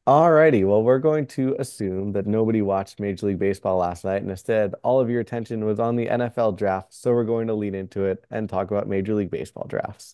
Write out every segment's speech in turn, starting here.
Alrighty, well, we're going to assume that nobody watched Major League Baseball last night, and instead, all of your attention was on the NFL draft. So we're going to lean into it and talk about Major League Baseball drafts.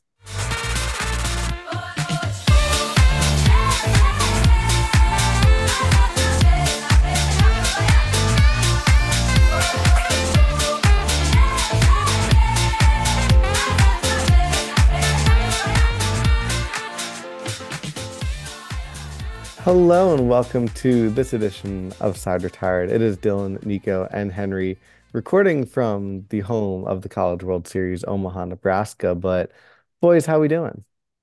Hello and welcome to this edition of Side Retired. It is Dylan, Nico, and Henry recording from the home of the College World Series, Omaha, Nebraska. But boys, how we doing?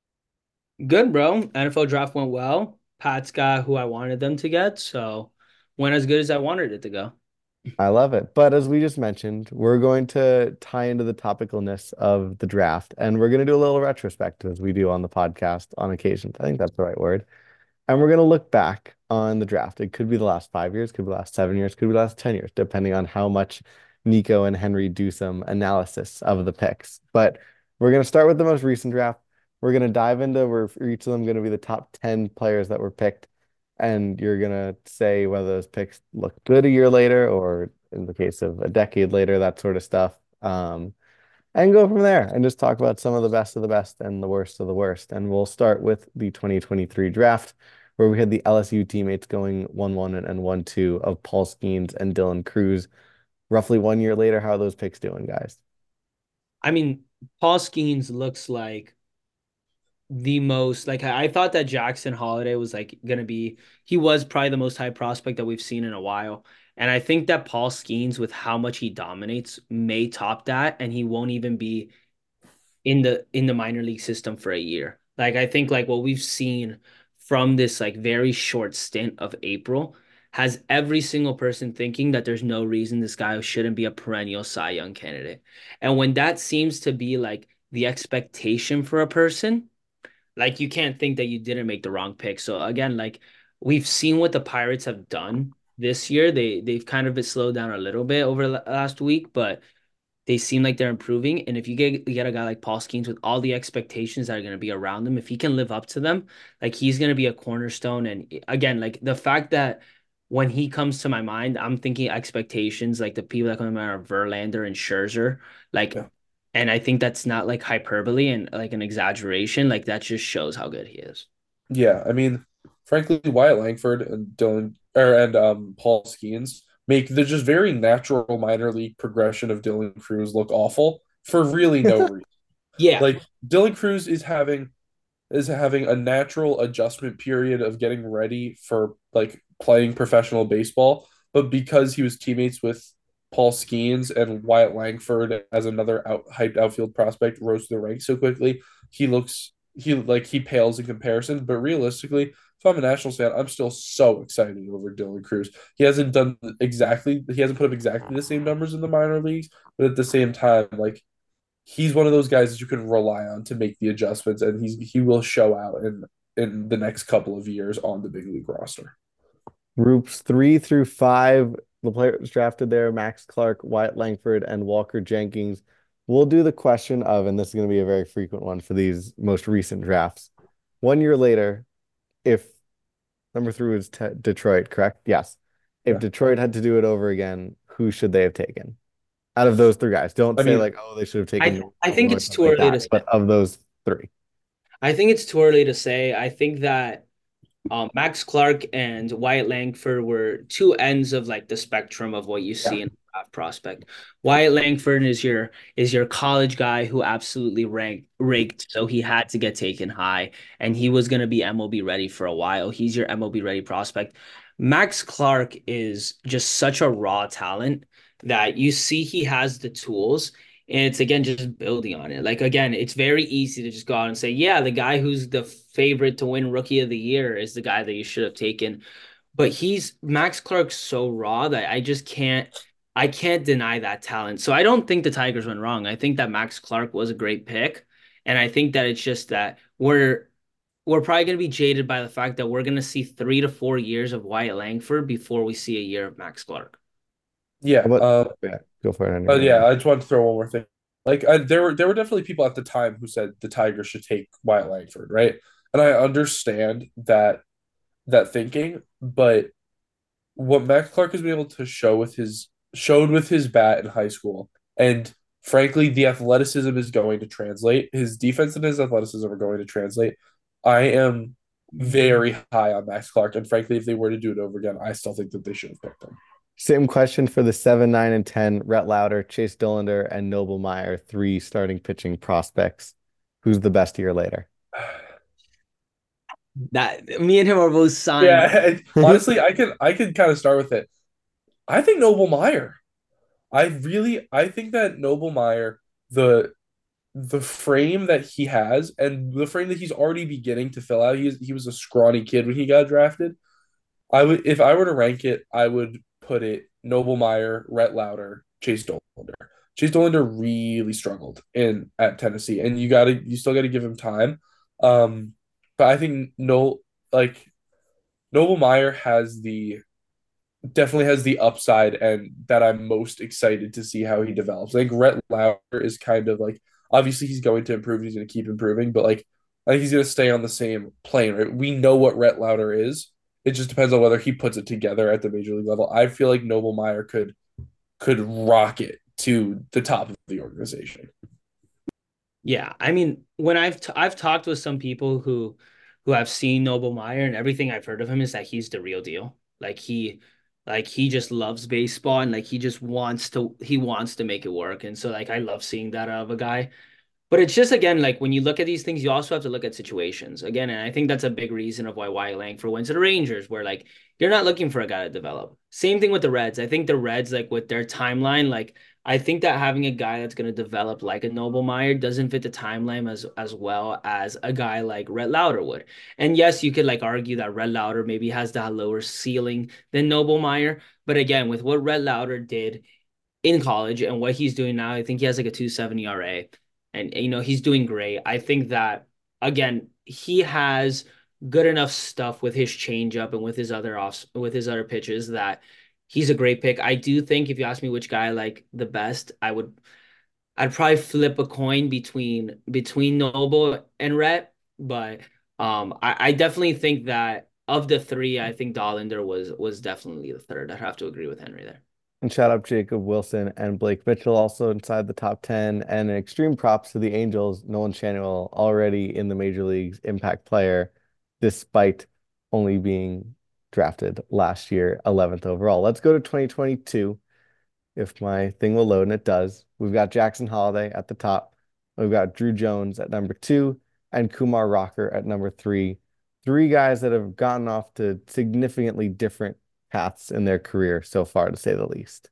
Good, bro. NFL draft went well. Pats got who I wanted them to get, so went as good as I wanted it to go. I love it. But as we just mentioned, we're going to tie into the topicalness of the draft, and we're going to do a little retrospective as we do on the podcast on occasion. I think that's the right word. And we're going to look back on the draft. It could be the last 5 years, could be the last 7 years, could be the last 10 years, depending on how much Nico and Henry do some analysis of the picks. But we're going to start with the most recent draft. We're going to dive into where for each of them going to be the top 10 players that were picked. And you're going to say whether those picks look good a year later or in the case of a decade later, that sort of stuff. And go from there and just talk about some of the best and the worst of the worst. And we'll start with the 2023 draft, where we had the LSU teammates going 1-1 and 1-2 of Paul Skeens and Dylan Cruz. Roughly 1 year later, how are those picks doing, guys? I mean, Paul Skeens looks like the most like I thought that Jackson Holiday was like gonna be he was probably the most high prospect that we've seen in a while. And I think that Paul Skeens, with how much he dominates, may top that, and he won't even be in the minor league system for a year. Like I think like what we've seen from this like very short stint of April has every single person thinking that there's no reason this guy shouldn't be a perennial Cy Young candidate. And when that seems to be like the expectation for a person, like you can't think that you didn't make the wrong pick. So again, like we've seen what the Pirates have done this year. They've kind of been slowed down a little bit over the last week, but they seem like they're improving. And if you get a guy like Paul Skeens with all the expectations that are going to be around him, if he can live up to them, like he's going to be a cornerstone. And again, like the fact that when he comes to my mind, I'm thinking expectations, like the people that come to mind are Verlander and Scherzer. Like, Yeah. and I think that's not like hyperbole and like an exaggeration. Like that just shows how good he is. Yeah, I mean, frankly, Wyatt Langford and Paul Skeens make the just very natural minor league progression of Dylan Cruz look awful for really no reason. Yeah. Like Dylan Cruz is having a natural adjustment period of getting ready for like playing professional baseball, but because he was teammates with Paul Skeens and Wyatt Langford as another hyped outfield prospect rose to the ranks so quickly, he pales in comparison. But realistically, if I'm a Nationals fan, I'm still so excited over Dylan Cruz. He hasn't put up exactly the same numbers in the minor leagues, but at the same time, like he's one of those guys that you can rely on to make the adjustments, and he will show out in the next couple of years on the big league roster. Groups 3 through 5, the players drafted there, Max Clark, Wyatt Langford, and Walker Jenkins. We'll do the question of, and this is going to be a very frequent one for these most recent drafts. 1 year later, if number 3 was Detroit, correct? Yes. If Yeah, Detroit had to do it over again, who should they have taken? Out of those three guys. Don't I say mean, like, oh, they should have taken I think or it's something too like early to that. say. But of those three. I think it's too early to say. I think that Max Clark and Wyatt Langford were two ends of like the spectrum of what you Yeah. see in a draft prospect. Wyatt Langford is your college guy who absolutely raked, so he had to get taken high, and he was going to be MLB ready for a while. He's your MLB ready prospect. Max Clark is just such a raw talent that you see he has the tools. And it's again just building on it. Like again, it's very easy to just go out and say, yeah, the guy who's the favorite to win Rookie of the Year is the guy that you should have taken. But he's Max Clark's so raw that I can't deny that talent. So I don't think the Tigers went wrong. I think that Max Clark was a great pick. And I think that it's just that we're probably gonna be jaded by the fact that we're gonna see 3 to 4 years of Wyatt Langford before we see a year of Max Clark. yeah. What? Yeah, go for it, Henry. But yeah, I just wanted to throw one more thing. There were definitely people at the time who said the Tigers should take Wyatt Langford, right? And I understand that that thinking, but what Max Clark has been able to showed with his bat in high school, and frankly, the athleticism is going to translate. His defense and his athleticism are going to translate. I am very high on Max Clark, and frankly, if they were to do it over again, I still think that they should have picked him. Same question for the 7, 9, and 10. Rhett Lauder, Chase Dollander, and Noble Meyer, three starting pitching prospects. Who's the best year later? That me and him are both signed. Yeah, honestly, I can kind of start with it. I think Noble Meyer. I think that Noble Meyer, the frame that he has and the frame that he's already beginning to fill out. He was a scrawny kid when he got drafted. I would if I were to rank it, I would put it Noble Meyer, Rhett Lauder, Chase Dollander. Chase Dollander really struggled in at Tennessee, and you still gotta give him time. Um, but I think no like Noble Meyer has the definitely has the upside and that I'm most excited to see how he develops. I think Rhett Lauder is kind of like obviously he's going to improve, he's going to keep improving, but like I think he's going to stay on the same plane, right? We know what Rhett Lauder is. It just depends on whether he puts it together at the major league level. I feel like Noble Meyer could rocket to the top of the organization. Yeah, I mean, when I've talked with some people who have seen Noble Meyer, and everything I've heard of him is that he's the real deal. Like he just loves baseball, and like he wants to make it work. And so like I love seeing that out of a guy. But it's just again like when you look at these things, you also have to look at situations again, and I think that's a big reason of why Wyatt Langford went to the Rangers, where like you're not looking for a guy to develop. Same thing with the Reds. I think the Reds, like with their timeline, like I think that having a guy that's going to develop like a Noble Meyer doesn't fit the timeline as well as a guy like Rhett Lauder would. And yes, you could like argue that Rhett Lauder maybe has that lower ceiling than Noble Meyer, but again, with what Rhett Lauder did in college and what he's doing now, I think he has like a 2.70 ERA, and he's doing great. I think that again, he has good enough stuff with his changeup and with his other pitches that he's a great pick. I do think if you ask me which guy I like the best, I'd probably flip a coin between Noble and Rhett, but I definitely think that of the three, I think Dollander was definitely the third. I'd have to agree with Henry there. And shout out Jacob Wilson and Blake Mitchell also inside the top 10. And extreme props to the Angels, Nolan Schanuel already in the major leagues, impact player, despite only being drafted last year, 11th overall. Let's go to 2022. If my thing will load, and it does. We've got Jackson Holliday at the top. We've got Drew Jones at number 2 and Kumar Rocker at number 3. Three guys that have gotten off to significantly different paths in their career so far, to say the least.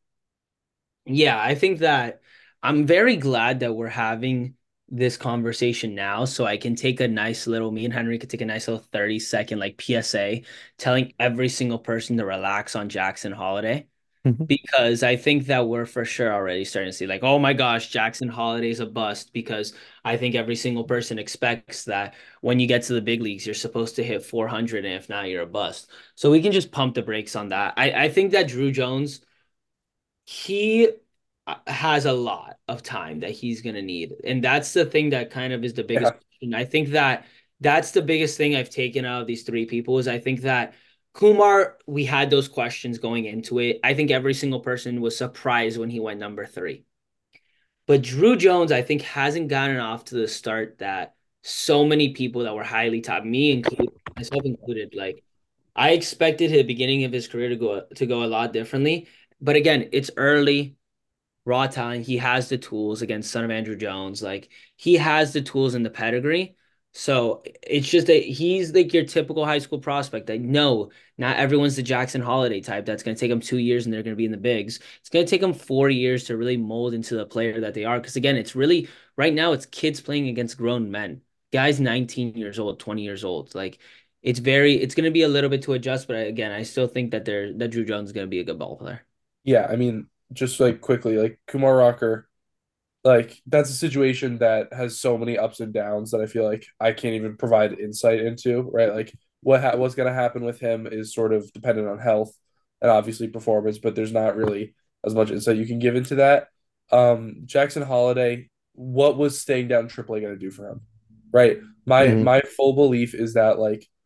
Yeah, I think that I'm very glad that we're having this conversation now so I can take a nice little me and Henry could take a nice little 30-second like PSA telling every single person to relax on Jackson Holiday, because I think that we're for sure already starting to see like, oh my gosh, Jackson Holiday's a bust, because I think every single person expects that when you get to the big leagues, you're supposed to hit 400, and if not, you're a bust. So we can just pump the brakes on that. I think that Drew Jones, he has a lot of time that he's going to need. And that's the thing that kind of is the biggest Yeah. question. I think that that's the biggest thing I've taken out of these three people is I think that Kumar, we had those questions going into it. I think every single person was surprised when he went number three. But Drew Jones, I think, hasn't gotten off to the start that so many people that were highly top, me included, myself included, like I expected the beginning of his career to go a lot differently. But again, it's early, raw talent. He has the tools against son of Andrew Jones. Like he has the tools and the pedigree. So it's just that he's like your typical high school prospect. Like, no, not everyone's the Jackson Holiday type. That's going to take them 2 years and they're going to be in the bigs. It's going to take them 4 years to really mold into the player that they are. Because again, it's really right now it's kids playing against grown men. Guys 19 years old, 20 years old. Like it's going to be a little bit to adjust. But again, I still think that Drew Jones is going to be a good ball player. Yeah, I mean, just like quickly, like Kumar Rocker, like that's a situation that has so many ups and downs that I feel like I can't even provide insight into, right? Like what's going to happen with him is sort of dependent on health and obviously performance, but there's not really as much insight you can give into that. Jackson Holiday, what was staying down AAA going to do for him, right? My Mhm. my full belief is that like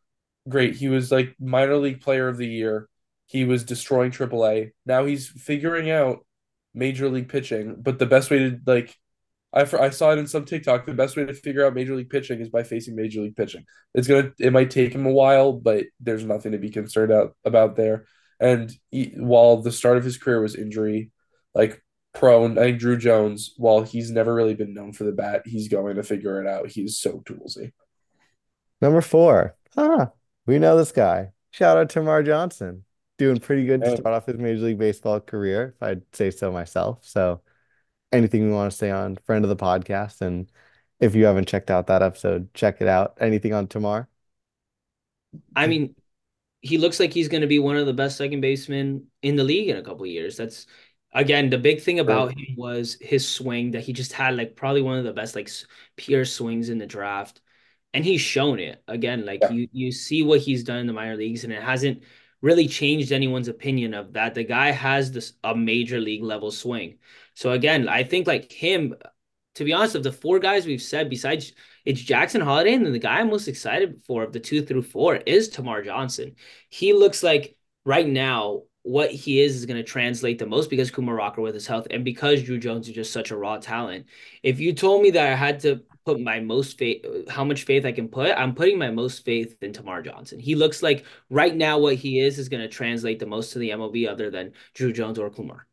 great. He was like minor league player of the year. He was destroying AAA. Now he's figuring out major league pitching. But the best way to like, I saw it in some TikTok. The best way to figure out major league pitching is by facing major league pitching. It might take him a while, but there's nothing to be concerned about there. And while the start of his career was injury, like prone, I think Drew Jones, while he's never really been known for the bat, he's going to figure it out. He's so toolsy. Number four. We know this guy. Shout out to Mar Johnson. Doing pretty good to And start off his Major League Baseball career, if I'd say so myself. So anything we want to say on friend of the podcast, and if you haven't checked out that episode, check it out. Anything on Tamar? I mean, he looks like he's going to be one of the best second basemen in the league in a couple of years. That's again the big thing about him was his swing that he just had like probably one of the best like pure swings in the draft, and he's shown it again. Like yeah, you see what he's done in the minor leagues, and it hasn't really changed anyone's opinion of that. The guy has this a major league level swing. So again, I think like him, to be honest, of the four guys we've said, besides it's Jackson Holiday, and then the guy I'm most excited for of the 2 through 4 is Tamar Johnson. He looks like right now what he is going to translate the most because Kumar Rocker with his health and because Drew Jones is just such a raw talent. If you told me that I had to put my most faith, how much faith I can put, I'm putting my most faith in Tamar Johnson. He looks like right now what he is going to translate the most to the MLB other than Drew Jones or Kumar.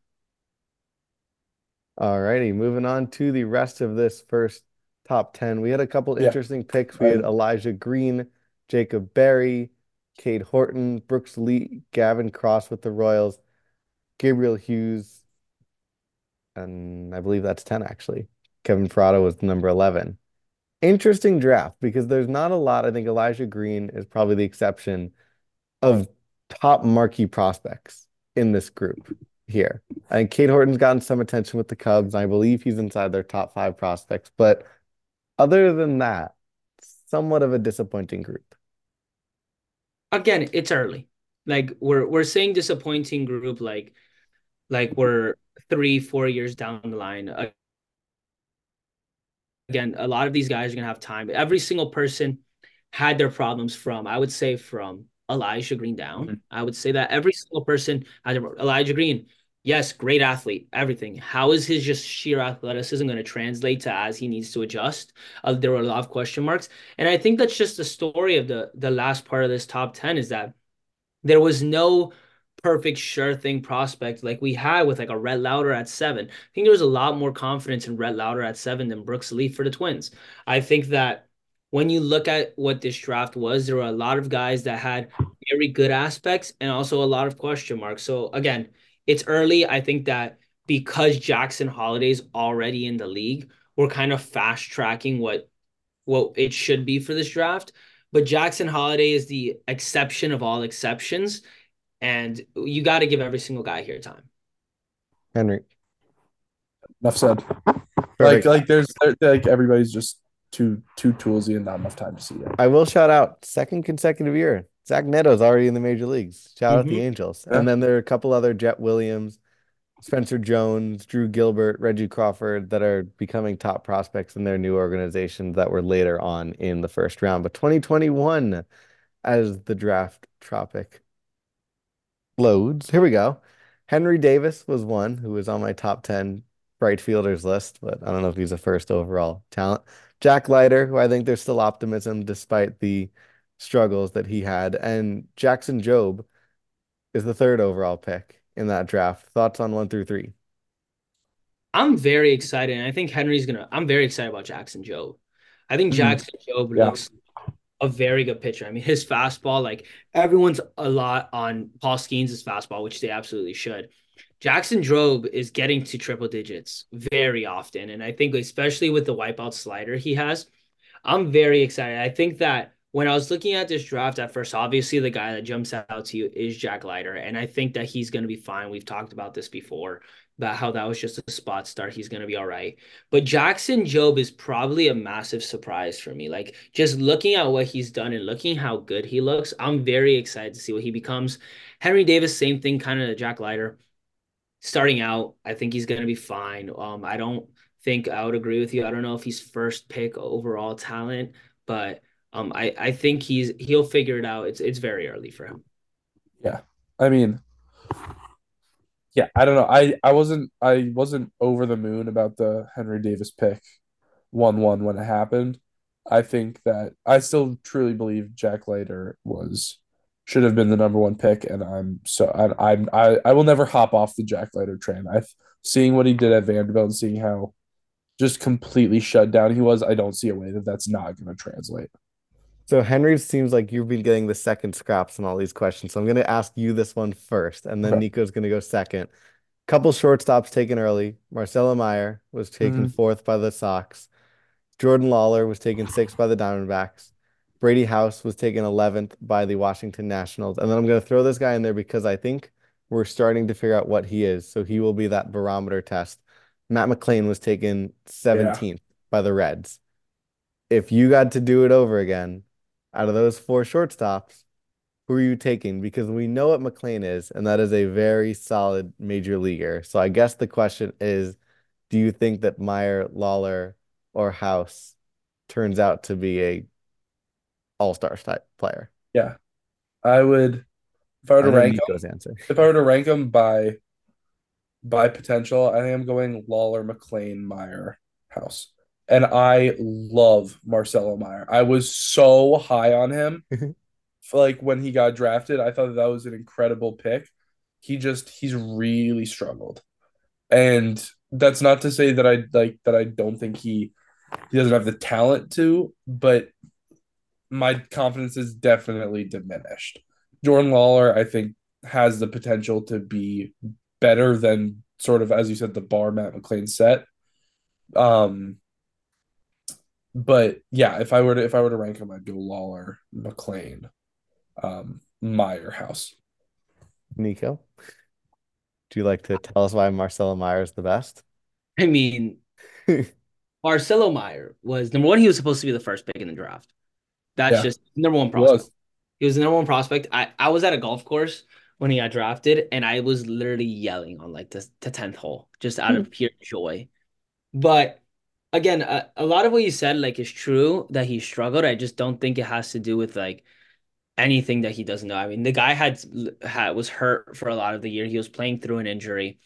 All righty, moving on to the rest of this first top 10. We had a couple yeah. interesting picks. We had Elijah Green, Jacob Berry, Cade Horton, Brooks Lee, Gavin Cross with the Royals, Gabriel Hughes, and I believe that's 10 actually. Kevin Frado was number 11. Interesting draft because there's not a lot. I think Elijah Green is probably the exception of top marquee prospects in this group here. I think Cade Horton's gotten some attention with the Cubs. And I believe he's inside their top 5 prospects. But other than that, somewhat of a disappointing group. Again, it's early. Like we're saying disappointing group like we're 3 4 years down the line. Again, a lot of these guys are gonna have time. Every single person had their problems from, I would say, from Elijah Green down. Mhm. I would say that every single person had Elijah Green. Yes, great athlete, everything. How is his just sheer athleticism going to translate to as he needs to adjust? There were a lot of question marks, and I think that's just the story of the last part of this top 10 is that there was no perfect sure thing prospect like we had with like a Rhett Lauder at 7. I think there was a lot more confidence in Rhett Lauder at 7 than Brooks Lee for the Twins. I think that when you look at what this draft was, there were a lot of guys that had very good aspects and also a lot of question marks. So again, it's early. I think that because Jackson Holiday's already in the league, we're kind of fast tracking what it should be for this draft. But Jackson Holiday is the exception of all exceptions, and you got to give every single guy here time. Henry. Enough said. Perfect. There's like everybody's just too toolsy and not enough time to see it. I will shout out second consecutive year. Zach Neto's already in the major leagues. Shout out the Angels. Yeah. And then there are a couple other Jet Williams, Spencer Jones, Drew Gilbert, Reggie Crawford that are becoming top prospects in their new organizations that were later on in the first round. But 2021 as the draft tropic loads. Here we go. Henry Davis was one who was on my top 10 right fielders list, but I don't know if he's a first overall talent. Jack Leiter, who I think there's still optimism despite the struggles that he had. And Jackson Jobe is the third overall pick in that draft. Thoughts on 1 through 3? I'm very excited. And I think I'm very excited about Jackson Jobe. I think Jackson Jobe Yeah. looks a very good pitcher. I mean, his fastball, like everyone's a lot on Paul Skeens' fastball, which they absolutely should. Jackson Jobe is getting to triple digits very often. And I think especially with the wipeout slider he has, I'm very excited. I think that when I was looking at this draft at first, obviously the guy that jumps out to you is Jack Leiter. And I think that he's going to be fine. We've talked about this before, about how that was just a spot start. He's going to be all right. But Jackson Jobe is probably a massive surprise for me. Like just looking at what he's done and looking how good he looks, I'm very excited to see what he becomes. Henry Davis, same thing, kind of Jack Leiter. Starting out, I think he's going to be fine. I don't think I would agree with you. I don't know if he's first pick overall talent, but I think he'll figure it out. It's very early for him. Yeah. I mean, yeah, I don't know. I wasn't over the moon about the Henry Davis pick 1-1 when it happened. I think that I still truly believe Jack Leiter was should have been the number one pick, and I will never hop off the Jack Leiter train. I seeing what he did at Vanderbilt and seeing how just completely shut down he was, I don't see a way that that's not going to translate. So Henry seems like you've been getting the second scraps on all these questions. So I'm going to ask you this one first, and then Okay. Nico's going to go second. Couple shortstops taken early. Marcelo Meyer was taken Mhm. fourth by the Sox. Jordan Lawler was taken sixth by the Diamondbacks. Brady House was taken 11th by the Washington Nationals. And then I'm going to throw this guy in there because I think we're starting to figure out what he is. So he will be that barometer test. Matt McLain was taken Yeah. 17th by the Reds. If you got to do it over again, out of those four shortstops, who are you taking? Because we know what McLean is, and that is a very solid major leaguer. So I guess the question is, do you think that Meyer, Lawler, or House turns out to be a all-star type player? Yeah. I would if I were I to know rank Nico's answer. if I were to rank them by potential, I think I'm going Lawler, McLean, Meyer, House. And I love Marcelo Meyer. I was so high on him. Like when he got drafted, I thought that was an incredible pick. He's really struggled. And that's not to say that I don't think he doesn't have the talent to, but my confidence is definitely diminished. Jordan Lawler, I think, has the potential to be better than sort of, as you said, the bar Matt McLean set. Um, but yeah, if I were to rank him, I'd go Lawler, McLean, Meyer, House. Nico, do you like to tell us why Marcelo Meyer is the best? I mean, Marcelo Meyer was number one. He was supposed to be the first pick in the draft. That's Yeah, just number one he prospect. was. He was the number one prospect. I was at a golf course when he got drafted, and I was literally yelling on like the 10th hole just out of pure joy. But again, a lot of what you said like is true that he struggled. I just don't think it has to do with like anything that he doesn't know. I mean, the guy was hurt for a lot of the year. He was playing through an injury.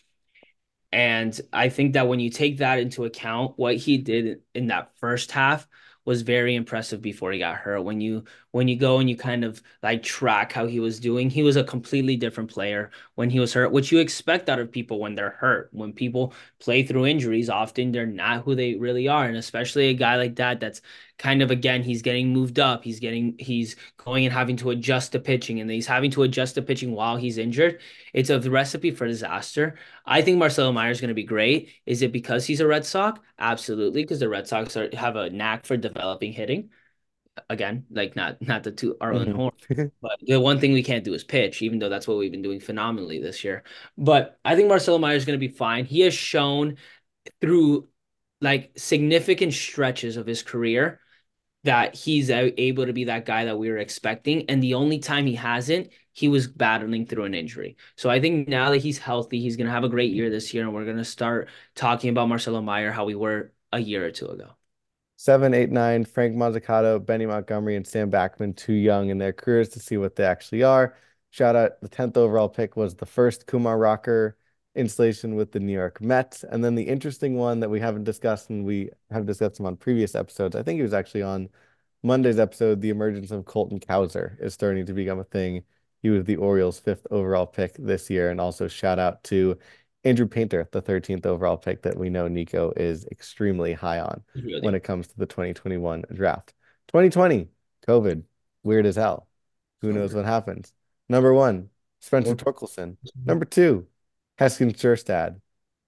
And I think that when you take that into account, what he did in that first half was very impressive before he got hurt. When you go and you kind of like track how he was doing, he was a completely different player when he was hurt, which you expect out of people when they're hurt. When people play through injuries, often they're not who they really are. And especially a guy like that that's kind of again, he's getting moved up. He's going and having to adjust to pitching, and he's having to adjust to pitching while he's injured. It's a recipe for disaster. I think Marcelo Meyer is going to be great. Is it because he's a Red Sox? Absolutely, because the Red Sox have a knack for developing hitting. Again, like not to toot our own Mhm. horn, but the one thing we can't do is pitch, even though that's what we've been doing phenomenally this year. But I think Marcelo Meyer is going to be fine. He has shown through like significant stretches of his career that he's able to be that guy that we were expecting. And the only time he hasn't, he was battling through an injury. So I think now that he's healthy, he's going to have a great year this year. And we're going to start talking about Marcelo Meyer, how we were a year or two ago. 7, 8, 9, Frank Mazzucato, Benny Montgomery, and Sam Backman, too young in their careers to see what they actually are. Shout out, the 10th overall pick was the first Kumar Rocker installation with the New York Mets. And then the interesting one that we haven't discussed, and we have discussed him on previous episodes, I think he was actually on Monday's episode, the emergence of Colton Cowser is starting to become a thing. He was the Orioles' fifth overall pick this year. And also shout out to Andrew Painter, the 13th overall pick that we know Nico is extremely high on when Really. it comes to the 2021 draft. 2020, COVID, weird as hell. Who So knows weird. what happens? Number one, Spencer Well, Torkelson. Number two, Heskin Sjerstad.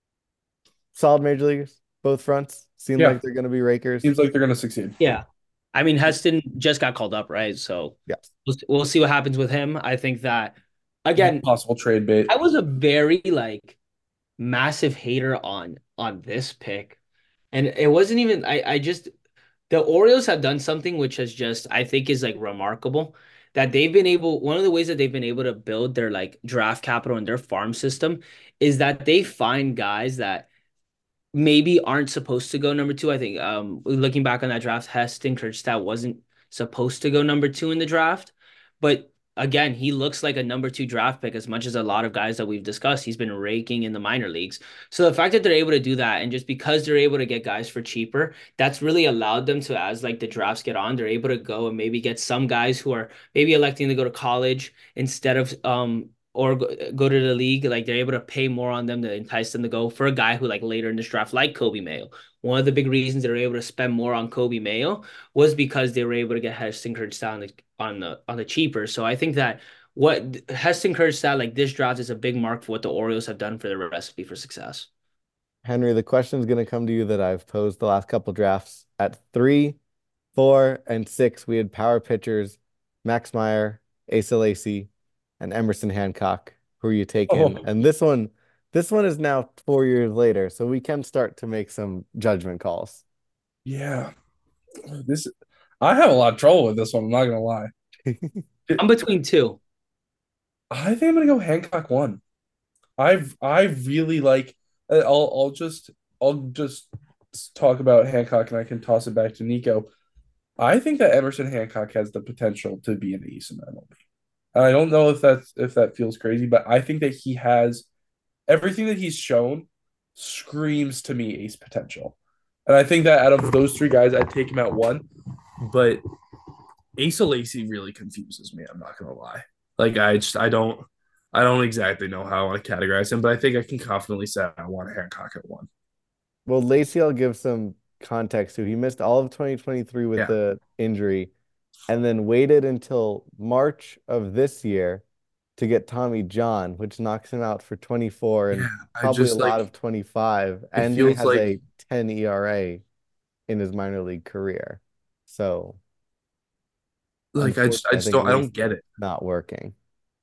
Solid major leaguers, both fronts. Seem yeah, like they're going to be rakers. seems like they're gonna succeed. Yeah. I mean, Heston just got called up, right? So Yes. we'll see what happens with him. I think that, again, Possible trade bait. I was a very like massive hater on this pick. And it wasn't even I just the Orioles have done something which has just I think is like remarkable that they've been able one of the ways that they've been able to build their like draft capital and their farm system is that they find guys that maybe aren't supposed to go number two. I think looking back on that draft, Heston Kjerstad wasn't supposed to go number 2 in the draft. But again, he looks like a number 2 draft pick as much as a lot of guys that we've discussed. He's been raking in the minor leagues. So the fact that they're able to do that, and just because they're able to get guys for cheaper, that's really allowed them to, as like the drafts get on, they're able to go and maybe get some guys who are maybe electing to go to college instead of or go to the league. Like they're able to pay more on them to entice them to go for a guy who like later in this draft, like Kobe Mayo. One of the big reasons they were able to spend more on Kobe Mayo was because they were able to get Heston Kjerstad on the cheaper. So I think that what Heston Kjerstad, like this draft, is a big mark for what the Orioles have done for their recipe for success. Henry, the question is going to come to you that I've posed the last couple drafts. At 3, 4, and 6, we had power pitchers, Max Meyer, Asa Lacy, and Emerson Hancock. Who are you taking? Oh, And this one is now 4 years later, so we can start to make some judgment calls. yeah. This I have a lot of trouble with this one, I'm not gonna lie. I'm between two. I think I'm gonna go Hancock one. I really like. I'll just talk about Hancock, and I can toss it back to Nico. I think that Emerson Hancock has the potential to be an ace in MLB. And I don't know if that feels crazy, but I think that he has everything that he's shown screams to me ace potential. And I think that out of those three guys, I'd take him at one. But Asa Lacy really confuses me. I'm not gonna lie. Like I don't exactly know how I want to categorize him, but I think I can confidently say I want Hancock at one. Well, Lacy, I'll give some context to. He missed all of 2023 with Yeah, the injury and then waited until March of this year to get Tommy John, which knocks him out for 24 and yeah. I probably a just lot like of 25. it And he feels has like a 10 ERA in his minor league career. So I unfortunately, I just think don't Lacy get is it. not working,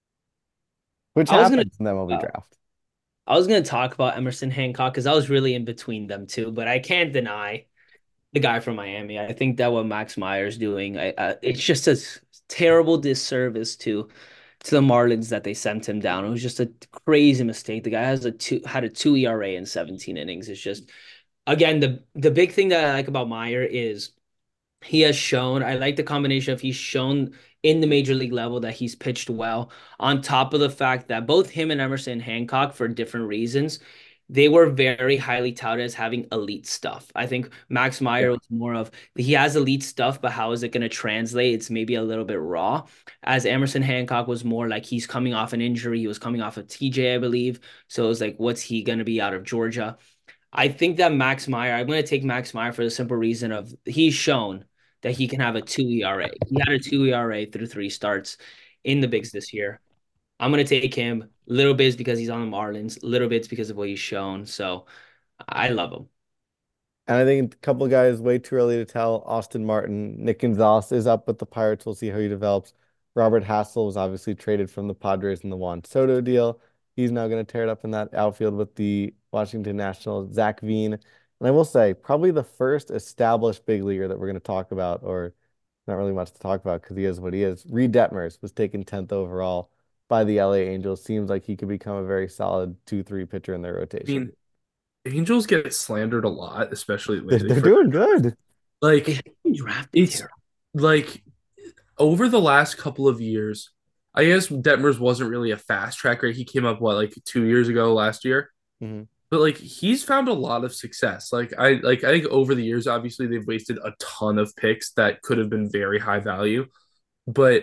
which I was gonna happens in the MLB uh, draft. I was gonna talk about Emerson Hancock because I was really in between them two, but I can't deny the guy from Miami. I think that what Max Meyer's doing, it's just a terrible disservice to the Marlins that they sent him down. It was just a crazy mistake. The guy had a 2 ERA in 17 innings. It's just again the big thing that I like about Meyer is he has shown, I like the combination of he's shown in the major league level that he's pitched well, on top of the fact that both him and Emerson Hancock, for different reasons, they were very highly touted as having elite stuff. I think Max Meyer Yeah. was more of he has elite stuff, but how is it going to translate? It's maybe a little bit raw. As Emerson Hancock was more like he's coming off an injury. He was coming off of TJ, I believe. So it was like, what's he going to be out of Georgia? I think that Max Meyer, I'm going to take Max Meyer for the simple reason of he's shown that he can have a 2 ERA. He had a 2 ERA through 3 starts in the bigs this year. I'm going to take him. Little bits because he's on the Marlins, little bits because of what he's shown. So I love him. And I think a couple of guys way too early to tell. Austin Martin, Nick Gonzalez is up with the Pirates. We'll see how he develops. Robert Hassel was obviously traded from the Padres in the Juan Soto deal. He's now going to tear it up in that outfield with the Washington Nationals. Zach Veen. And I will say, probably the first established big leaguer that we're going to talk about, or not really much to talk about because he is what he is. Reed Detmers was taken 10th overall by the LA Angels. Seems like he could become a very solid 2-3 pitcher in their I rotation. mean, Angels get slandered a lot, especially They're, lately they're for doing good. They like have been drafted it's here. like over the last couple of years. I guess Detmers wasn't really a fast tracker. He came up what like 2 years ago last year. Mhm. But like he's found a lot of success. I think over the years, obviously they've wasted a ton of picks that could have been very high value, but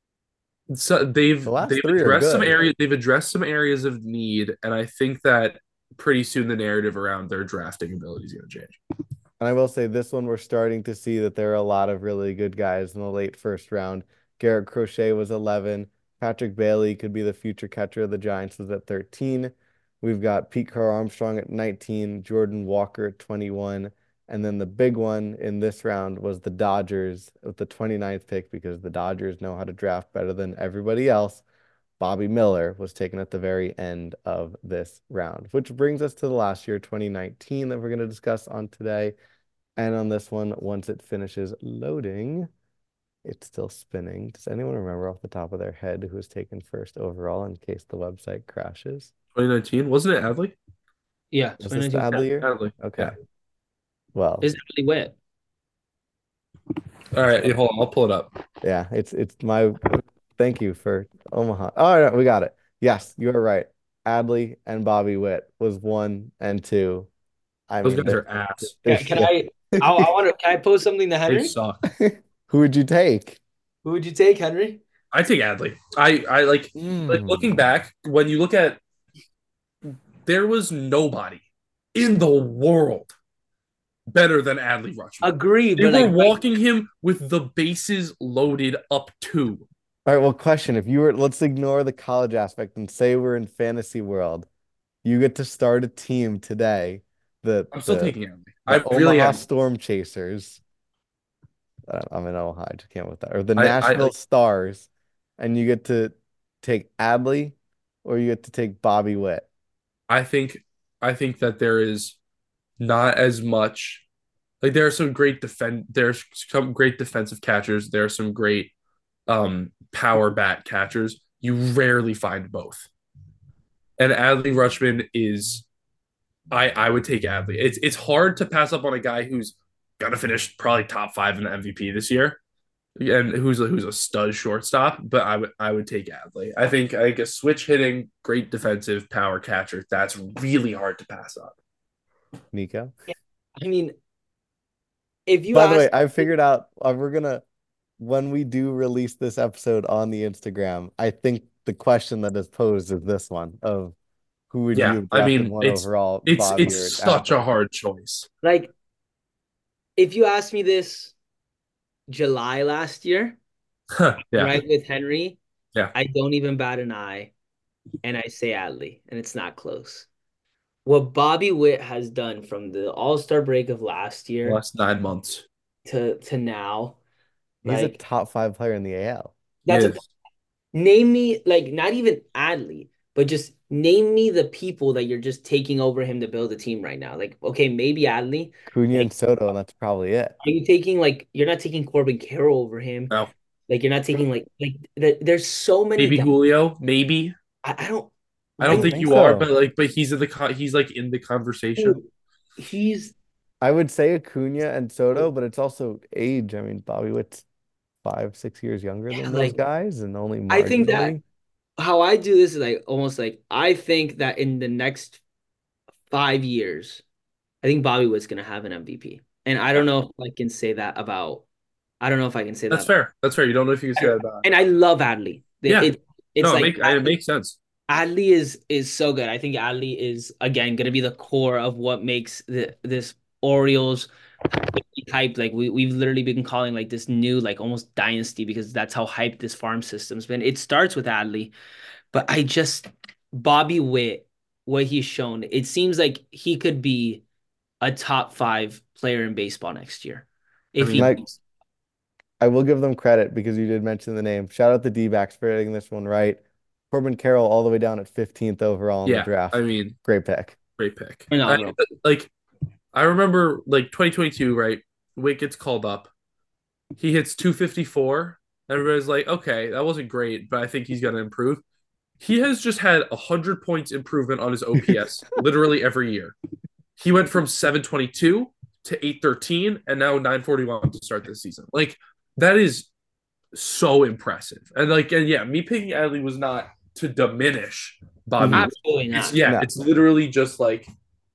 so they've The last they've three are addressed some good. areas they've addressed some areas of need, and I think that pretty soon the narrative around their drafting ability is going to change. And I will say this one, we're starting to see that there are a lot of really good guys in the late first round. Garrett Crochet was 11. Patrick Bailey could be the future catcher of the Giants, was at 13. We've got Pete Crow Armstrong at 19, Jordan Walker at 21. And then the big one in this round was the Dodgers with the 29th pick because the Dodgers know how to draft better than everybody else. Bobby Miller was taken at the very end of this round, which brings us to the last year, 2019, that we're going to discuss on today. And on this one, once it finishes loading, it's still spinning. Does anyone remember off the top of their head who was taken first overall in case the website crashes? 2019 wasn't it Adley? Yeah, Was this the 2019. Yeah, Adley year? Adley. Yeah. Okay. Well, Is really wet. All right, hold on, I'll pull it up. Yeah, it's my thank you for Omaha. Oh, yeah, we got it. Yes, you are right. Adley and Bobby Witt was 1 and 2. I Those mean, guys are ass. the Can shift. I? I want to. Can I post something to They Henry? suck. Who would you take? Who would you take, Henry? I take Adley. I like looking Mm. back when you look at there was nobody in the world better than Adley Rutschman. Agree, They but were like right, walking him with the bases loaded up too. All right, well, question. If you were, let's ignore the college aspect and say we're in fantasy world. You get to start a team today. The I'm still the taking Adley. the I really Omaha am. Storm Chasers. I'm in Omaha. I just came with that. Or the I Nashville Stars, and you get to take Adley, or you get to take Bobby Witt. I think I think that there is not as much like there's some great defensive catchers. There are some great power bat catchers. You rarely find both. And Adley Rutschman is I would take Adley. It's hard to pass up on a guy who's gonna finish probably top five in the MVP this year and who's a stud shortstop, but I would take Adley. I think a switch hitting, great defensive power catcher, that's really hard to pass up. Nico. I mean, if you By the ask, way, I figured out we're gonna when we do release this episode on the Instagram, I think the question that is posed is this one of who would you Yeah, have I drafted mean one it's overall, it's Bobby it's or such a Adley? hard choice. like, if you asked me this July last year, Yeah, right, with Henry, yeah. I don't even bat an eye, and I say Adley, and it's not close. What Bobby Witt has done from the All-Star break of last year Last 9 months. to now, He's a like top five player in the AL. He that's a is. name me like not even Adley, but just name me the people that you're just taking over him to build a team right now. Like, okay, maybe Adley. Cunha Like, and Soto, and that's probably it. are you taking like you're not taking Corbin Carroll over him? No. Like, you're not taking there's so many Maybe guys. Julio, maybe. I don't I I don't don't right think think you are, so. but he's like in the now. conversation. He's I would say Acuna and Soto, but it's also age. I mean, Bobby Witt's 5, 6 years younger yeah, than those like guys, and only I think that marginally. how I do this is like almost like I think that in the next 5 years, I think Bobby Witt's gonna have an MVP. And I Yeah, don't know if I can say that about I don't know if I can say that's that. fair. That's fair. You don't know if you can say that about. And I love Adley. Yeah, It's no, like it makes sense. Adley is so good. I think Adley is again going to be the core of what makes this Orioles hyped. Like we've literally been calling like this new like almost dynasty because that's how hyped this farm system's been. It starts with Adley, but I just Bobby Witt, what he's shown, it seems like he could be a top five player in baseball next year I if And he mean, I will give them credit because you did mention the name. Shout out the D-backs for getting this one right. Corbin Carroll all the way down at 15th overall in the yeah, I draft. mean, Great pick. great pick. phenomenal. Like I remember like 2022, right? Witt gets called up. He hits 254. Everybody's like, okay, that wasn't great, but I think he's gonna improve. He has just had 100 points improvement on his OPS literally every year. He went from 722 to 813 and now 941 to start this season. Like that is so impressive. And yeah, me picking Adley was not to diminish Bobby. Mhm. Absolutely It's not. yeah, No, it's literally just like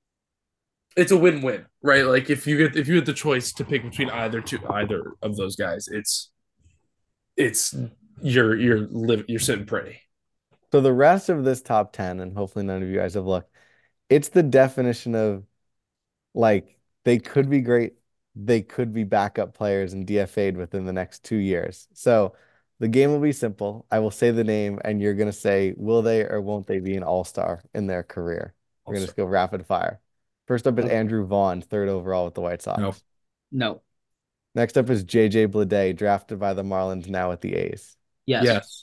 it's a win-win, right? Like if you get the choice to pick between either of those guys, it's you're sitting pretty. so the rest of this top 10, and hopefully none of you guys have looked, it's the definition of like they could be great, they could be backup players and DFA'd within the next 2 years. So the game will be simple. I will say the name, and you're gonna say, will they or won't they be an all-star in their career? We're gonna Also, just go rapid fire. First up is Oh, Andrew Vaughn, third overall with the White no, Sox. no. Next up is JJ Bleday, drafted by the Marlins, now with the A's. Yes. yes,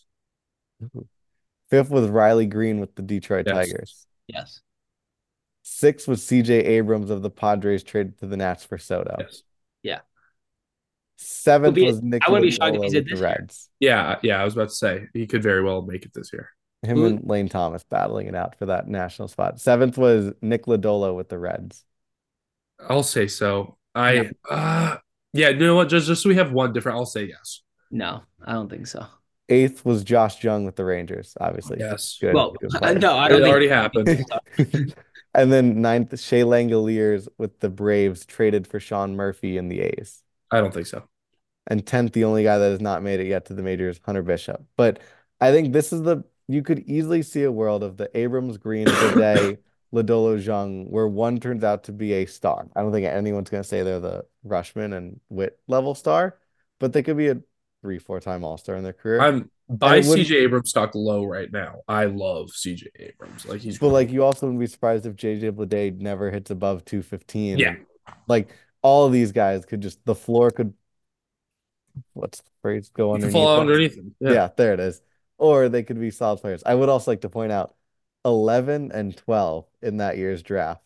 Fifth was Riley Green with the Detroit yes, Tigers. Yes. Sixth was CJ Abrams of the Padres, traded to the Nats for Soto. yes, Yeah. Seventh was Nick I wouldn't be shocked if Lodolo he's with at the this year. Reds. yeah. I was about to say he could very well make it this year. Him Who? and Lane Thomas battling it out for that national spot. Seventh was Nick Lodolo with the Reds. I'll say so. No. Yeah, you know what? Just so we have one different, I'll say yes. No, I don't think so. Eighth was Josh Jung with the Rangers, obviously. Yes. Good, Well, good player. no, I It don't think. already happened. And then ninth, Shea Langoliers with the Braves traded for Sean Murphy in the A's. I don't think so. And 10th, the only guy that has not made it yet to the majors, Hunter Bishop. But I think this is you could easily see a world of the Abrams, Green, Bidet, Lodolo, Jung, where one turns out to be a star. I don't think anyone's going to say they're the Rushman and Witt level star, but they could be a 3, 4 time All-Star in their career. I'm And buy it wouldn't, CJ Abrams stock low right now. I love CJ Abrams. Like he's but great. like you also wouldn't be surprised if JJ Bleday never hits above 215. Yeah. And like all of these guys could just, the floor could, what's the phrase, go You can fall underneath out them. underneath him. Yeah. Yeah, there it is. Or they could be solid players. I would also like to point out 11 and 12 in that year's draft.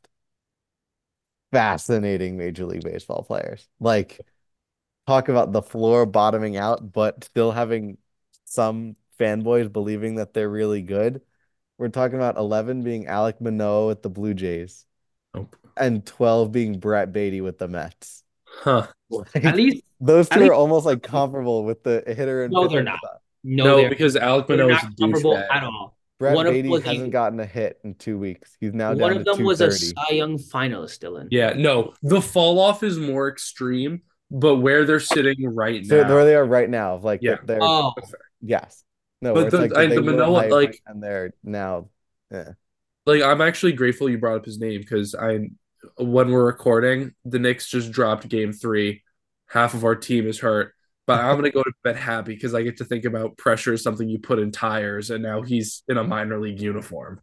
Fascinating Major League Baseball players. Like, talk about the floor bottoming out, but still having some fanboys believing that they're really good. We're talking about 11 being Alek Manoah with the Blue Jays Nope. and 12 being Brett Beatty with the Mets. Huh. At Like, least, those at two are least, almost like comparable with the hitter and no, they're pitcher not. stuff. No, No, because Alec they're Manoah not is a comparable douchebag. at all. Brett One of them Beatty was hasn't a gotten a hit in 2 weeks. He's now one down to of them was a 230. Cy Young finalist, Dylan. Yeah, no, the fall off is more extreme, but where they're sitting right So now, where they are right now, like yeah, they're Oh, that's fair. yes. No, where But it's like that they the were Manoah, hype and they're now I'm actually grateful you brought up his name because when we're recording, the Knicks just dropped game 3. Half of our team is hurt, but I'm gonna go to bed happy because I get to think about pressure is something you put in tires, and now he's in a minor league uniform.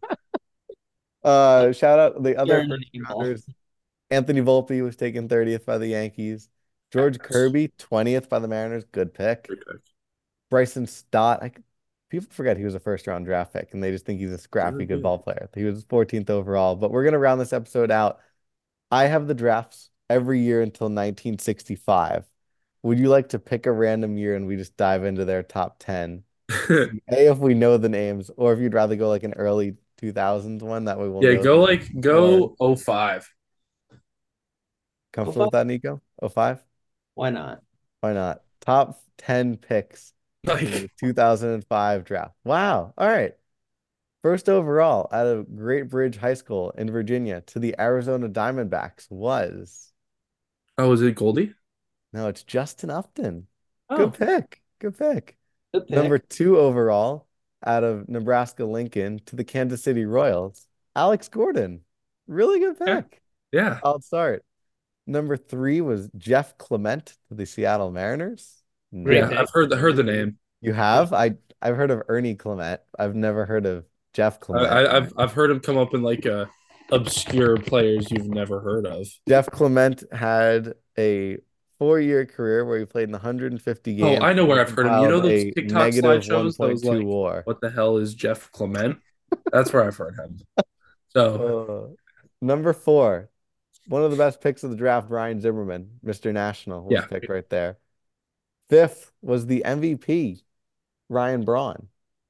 shout out the you're other in first the ball. rounders. Anthony Volpe was taken 30th by the Yankees. George Kirby, 20th by the Mariners. Good pick. Great pick. Bryson Stott. People forget he was a first round draft pick and they just think he's a scrappy good ball player. He was 14th overall. But we're gonna round this episode out. I have the drafts every year until 1965. Would you like to pick a random year and we just dive into their top 10? A, if we know the names, or if you'd rather go like an early 2000s one, that way we'll Yeah, know them. go 05. Comfortable with that, Nico? Oh five. Why not? Why not? Top 10 picks in the Like 2005 draft. Wow. All right. First overall out of Great Bridge High School in Virginia to the Arizona Diamondbacks was, oh, is it Goldie? no, it's Justin Upton. Oh, Good pick. Good pick. good Number pick. 2 overall out of Nebraska Lincoln to the Kansas City Royals, Alex Gordon. Really good Yeah. pick. Yeah. I'll start. Number 3 was Jeff Clement to the Seattle Mariners. Great Yeah, pick. I've heard the name. You have? I've heard of Ernie Clement. I've never heard of Jeff Clement. I've heard him come up in like obscure players you've never heard of. Jeff Clement had a 4-year career where he played in 150 Oh, games I know where and I've heard him. You know compiled those a TikTok negative slideshows that was 1.2 like, WAR. what the hell is Jeff Clement? That's where I've heard him. So Number 4, one of the best picks of the draft, Ryan Zimmerman, Mr. National was yeah, picked right there. 5th was the MVP, Ryan Braun.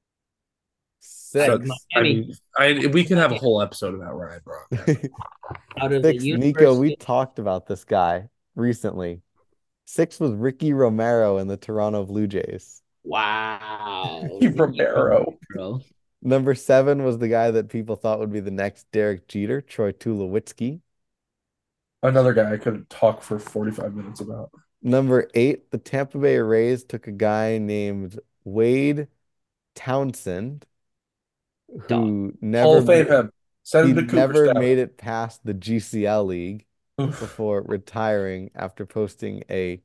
so, 6th, I mean, we can have a whole episode about Ryan Braun. Out of the 6th, Nico, we University. talked about this guy recently. 6th was Ricky Romero in the Toronto Blue Jays. Wow. Romero. Bro. Number 7 was the guy that people thought would be the next Derek Jeter, Troy Tulowitzki. Another guy I could talk for 45 minutes about. Number 8, the Tampa Bay Rays took a guy named Wade Townsend, who Hall never of Fame him. Send he him to never Cooperstown. made it past the GCL league Oof. before retiring after posting a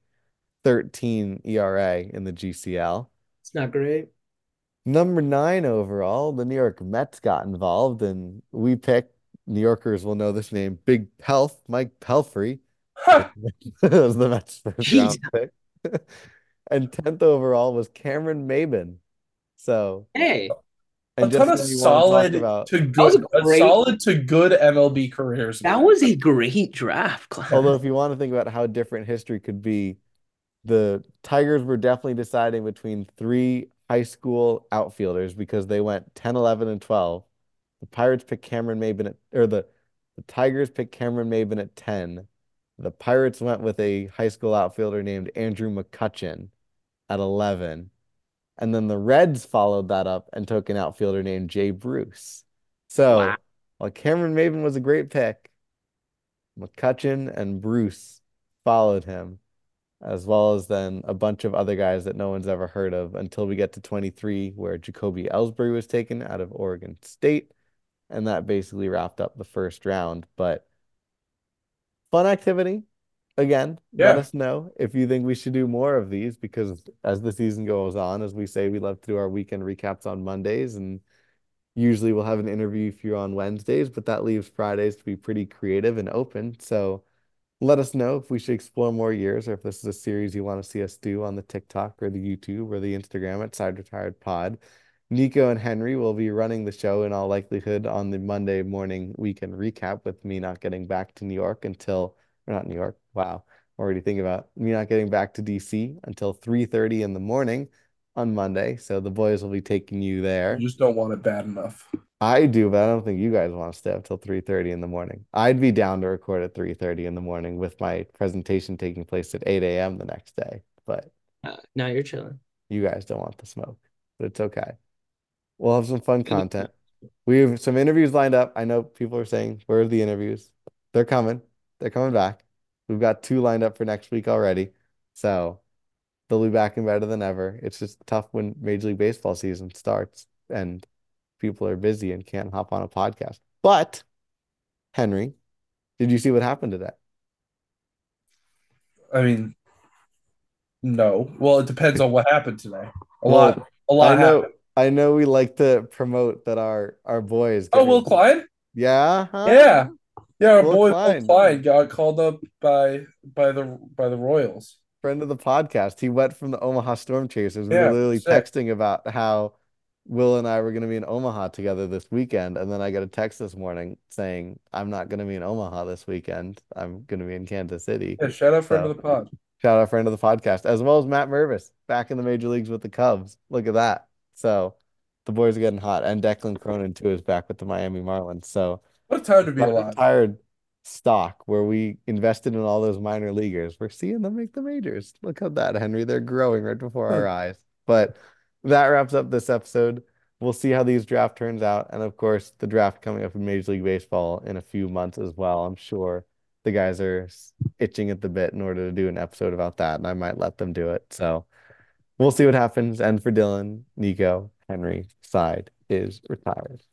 13 ERA in the GCL. It's not great. Number 9 overall, the New York Mets got involved, and we picked, New Yorkers will know this name, Big Pelf, Mike Pelfrey. Ha! That was the Mets' first Jeez. round pick. And 10th overall was Cameron Maben. So, Hey, A and ton just of when you want to talk solid about, to that was good, a great. solid to good MLB careers. That man. was a great draft class. although if you want to think about how different history could be, the Tigers were definitely deciding between 3 high school outfielders because they went 10, 11, and 12. The Pirates picked Cameron Maben the Tigers picked Cameron Maben at 10. The Pirates went with a high school outfielder named Andrew McCutchen at 11. And then the Reds followed that up and took an outfielder named Jay Bruce. Wow. So while Cameron Maybin was a great pick, McCutchen and Bruce followed him, as well as then a bunch of other guys that no one's ever heard of until we get to 23, where Jacoby Ellsbury was taken out of Oregon State. And that basically wrapped up the first round. But fun activity. Again, let Yeah. us know if you think we should do more of these because as the season goes on, as we say, we love to do our weekend recaps on Mondays, and usually we'll have an interview for you on Wednesdays, but that leaves Fridays to be pretty creative and open. So let us know if we should explore more years or if this is a series you want to see us do on the TikTok or the YouTube or the Instagram at Side Retired Pod. Nico and Henry will be running the show in all likelihood on the Monday morning weekend recap with me not getting back to New York until, or not New York, wow, already thinking about me not getting back to DC until 3:30 in the morning on Monday. So the boys will be taking you there. You just don't want it bad enough. I do, but I don't think you guys want to stay up till 3:30 in the morning. I'd be down to record at 3:30 in the morning with my presentation taking place at 8 a.m. the next day. But Now you're chilling. you guys don't want the smoke. But it's okay. We'll have some fun content. We have some interviews lined up. I know people are saying, where are the interviews? They're coming. They're coming back. We've got 2 lined up for next week already. So they'll be back and better than ever. It's just tough when Major League Baseball season starts and people are busy and can't hop on a podcast. But Henry, did you see what happened today? I mean, no. Well, it depends on what happened today. A Well, lot, a I lot know happened. I know we like to promote that our boy is Oh, getting Will Klein? yeah, huh? Yeah. Yeah, our Will boy Will Klein, Klein got called up by the Royals. friend of the podcast. He went from the Omaha Storm Chasers. We were Yeah, literally sick. texting about how Will and I were going to be in Omaha together this weekend, and then I got a text this morning saying I'm not going to be in Omaha this weekend. I'm going to be in Kansas City. Yeah, shout out friend So of the pod. shout out friend of the podcast, as well as Matt Mervis back in the major leagues with the Cubs. Look at that. So the boys are getting hot, and Declan Cronin too is back with the Miami Marlins. So What a time to be our alive. retired stock where we invested in all those minor leaguers. We're seeing them make the majors. Look at that, Henry. They're growing right before our eyes. But that wraps up this episode. We'll see how these draft turns out. And of course, the draft coming up in Major League Baseball in a few months as well. I'm sure the guys are itching at the bit in order to do an episode about that, and I might let them do it. So we'll see what happens. And for Dylan, Nico, Henry, side is retired.